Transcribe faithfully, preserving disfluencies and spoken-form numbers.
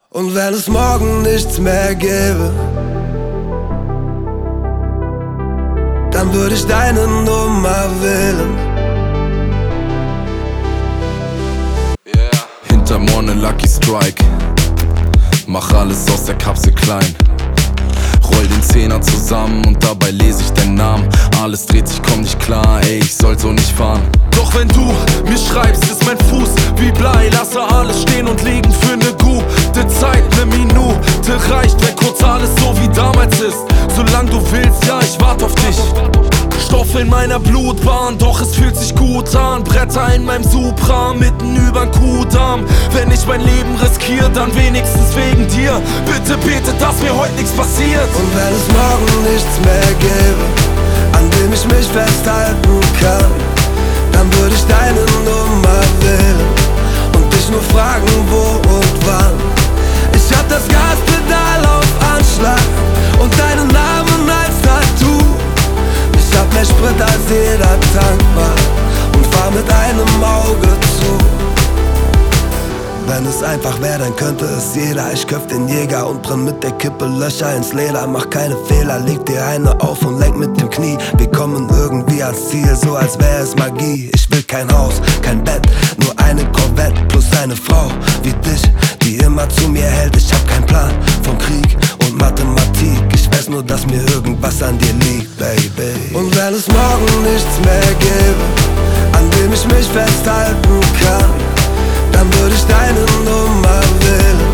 Und wenn es morgen nichts mehr gäbe, dann würde ich deine Nummer wählen. Yeah. Hinterm Ohr ne Lucky Strike, mach alles aus der Kapsel klein. Roll den Zehner zusammen und dabei lese ich deinen Namen. Alles dreht sich, komm nicht klar, ey, ich soll so nicht fahren. Doch wenn du mir schreibst, ist mein Fuß wie Blei. Lasse alles stehen und liegen für ne gute Zeit. Ne Minute reicht, wenn kurz alles so wie damals ist. Solange du willst, ja, ich wart auf dich. Stoff in meiner Blutbahn, doch es fühlt sich gut an. Bretter in meinem Supra, mitten übern Kuhdamm. Wenn ich mein Leben riskiere, dann wenigstens wegen dir. Bitte bete, dass mir heute nichts passiert. Und wenn es morgen nichts mehr gäbe, an dem ich mich festhalten kann, dann würde ich deine Nummer wählen und dich nur fragen, wo und wann. Ich hab das Gaspedal auf Anschlag und deinen Namen als Tattoo. Ich hab mehr Sprit als jeder Tankbar und fahr mit einem Auge zu. Wenn es einfach wäre, dann könnte es jeder. Ich köpf den Jäger und brenn mit der Kippe Löcher ins Leder. Mach keine Fehler, leg dir eine auf und lenk mit dem Knie. Wir kommen irgendwie ans Ziel, so als wäre es Magie. Ich will kein Haus, kein Bett, nur eine Corvette plus eine Frau wie dich, die immer zu mir hält. Ich hab keinen Plan vom Krieg und Mathematik. Ich weiß nur, dass mir irgendwas an dir liegt, Baby. Und wenn es morgen nichts mehr gäbe, an dem ich mich festhalten kann, dann würde ich deine Nummer wählen